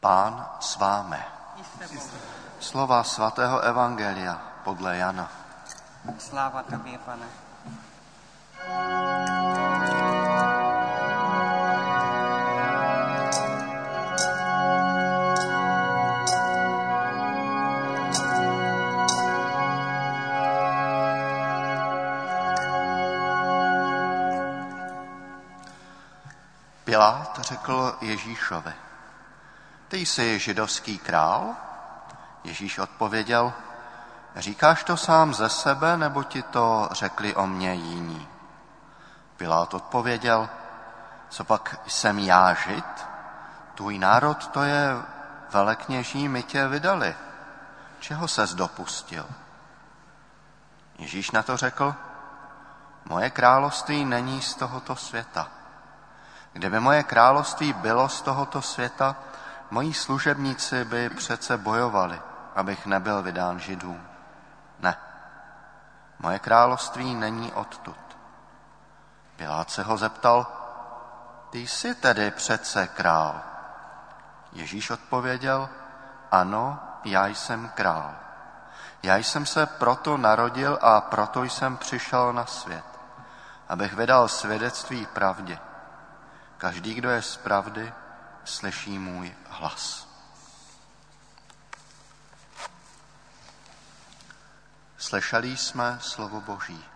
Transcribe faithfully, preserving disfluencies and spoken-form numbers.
Pán s vámi. Slova svatého evangelia podle Jana. Sláva tobě, Pane. Pilát řekl Ježíšovi: Ty jsi židovský král? Ježíš odpověděl: Říkáš to sám ze sebe, nebo ti to řekli o mně jiní? Pilát odpověděl: Copak jsem já Žid? Tvůj národ, to je velekněží, mi tě vydali. Čeho ses dopustil? Ježíš na to řekl: Moje království není z tohoto světa. Kdyby moje království bylo z tohoto světa, moji služebníci by přece bojovali, abych nebyl vydán Židům. Ne, moje království není odtud. Pilát se ho zeptal: Ty jsi tedy přece král? Ježíš odpověděl: Ano, já jsem král. Já jsem se proto narodil a proto jsem přišel na svět, abych vydal svědectví pravdě. Každý, kdo je z pravdy, slyší můj hlas. Slyšeli jsme slovo Boží.